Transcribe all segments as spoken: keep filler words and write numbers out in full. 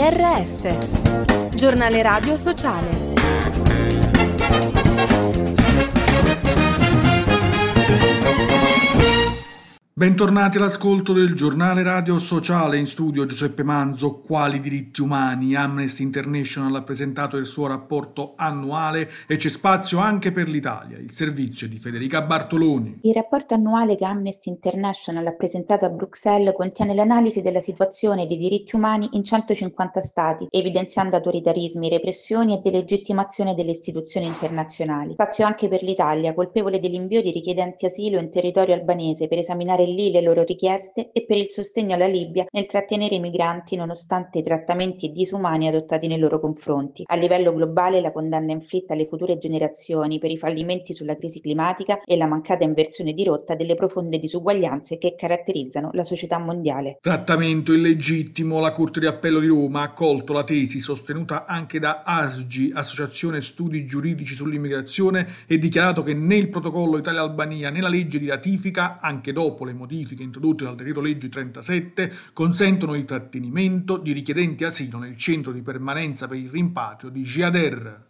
R S, giornale radio sociale. Bentornati all'ascolto del giornale radio sociale. In studio Giuseppe Manzo. Quali diritti umani? Amnesty International ha presentato il suo rapporto annuale e c'è spazio anche per l'Italia. Il servizio di Federica Bartoloni. Il rapporto annuale che Amnesty International ha presentato a Bruxelles contiene l'analisi della situazione dei diritti umani in centocinquanta stati, evidenziando autoritarismi, repressioni e delegittimazione delle istituzioni internazionali. Spazio anche per l'Italia, colpevole dell'invio di richiedenti asilo in territorio albanese per esaminare lì le loro richieste e per il sostegno alla Libia nel trattenere i migranti nonostante i trattamenti disumani adottati nei loro confronti. A livello globale la condanna inflitta alle future generazioni per i fallimenti sulla crisi climatica e la mancata inversione di rotta delle profonde disuguaglianze che caratterizzano la società mondiale. Trattamento illegittimo. La Corte di Appello di Roma ha accolto la tesi sostenuta anche da A S G, Associazione Studi Giuridici sull'Immigrazione, e dichiarato che né il protocollo Italia-Albania né la legge di ratifica, anche dopo le modifiche introdotte dal decreto legge trentasette, consentono il trattenimento di richiedenti asilo nel centro di permanenza per il rimpatrio di Gjader.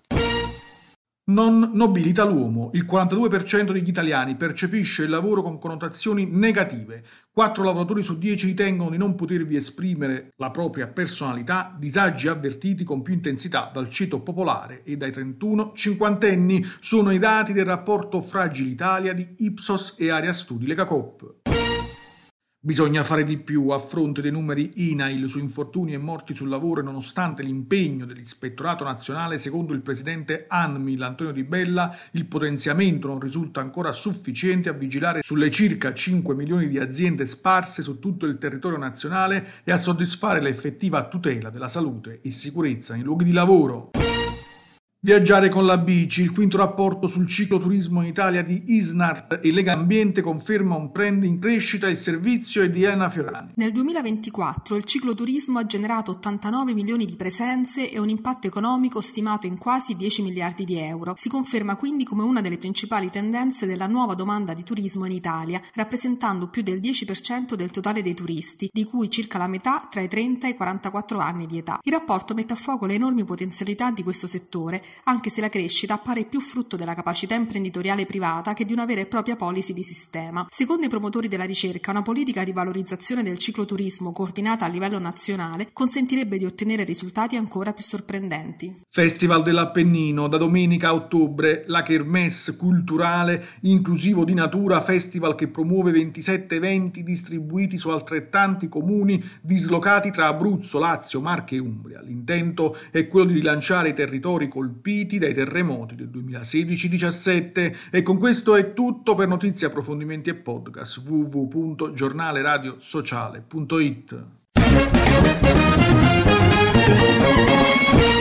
Non nobilita l'uomo. Il quarantadue per cento degli italiani percepisce il lavoro con connotazioni negative. Quattro lavoratori su dieci ritengono di non potervi esprimere la propria personalità, disagi avvertiti con più intensità dal ceto popolare e dai trentuno cinquantenni. Sono i dati del rapporto Fragile Italia di Ipsos e Area Studi Legacoop. Bisogna fare di più a fronte dei numeri I N A I L su infortuni e morti sul lavoro e nonostante l'impegno dell'Ispettorato Nazionale, secondo il presidente ANMIL Antonio Di Bella, il potenziamento non risulta ancora sufficiente a vigilare sulle circa cinque milioni di aziende sparse su tutto il territorio nazionale e a soddisfare l'effettiva tutela della salute e sicurezza nei luoghi di lavoro. Viaggiare con la bici. Il quinto rapporto sul cicloturismo in Italia di Isnart e Lega Ambiente conferma un trend in crescita. Il servizio è di Elena Fiorani. Nel duemilaventiquattro il cicloturismo ha generato ottantanove milioni di presenze e un impatto economico stimato in quasi dieci miliardi di euro. Si conferma quindi come una delle principali tendenze della nuova domanda di turismo in Italia, rappresentando più del dieci per cento del totale dei turisti, di cui circa la metà tra i trenta e i quarantaquattro anni di età. Il rapporto mette a fuoco le enormi potenzialità di questo settore, anche se la crescita appare più frutto della capacità imprenditoriale privata che di una vera e propria policy di sistema. Secondo i promotori della ricerca, una politica di valorizzazione del cicloturismo coordinata a livello nazionale consentirebbe di ottenere risultati ancora più sorprendenti. Festival dell'Appennino. Da domenica a ottobre la Kermesse culturale inclusivo di natura, festival che promuove ventisette eventi distribuiti su altrettanti comuni dislocati tra Abruzzo, Lazio, Marche e Umbria. L'intento è quello di rilanciare i territori colpiti dai terremoti del duemilasedici diciassette. E con questo è tutto. Per notizie, approfondimenti e podcast w w w punto giornale radio sociale punto it.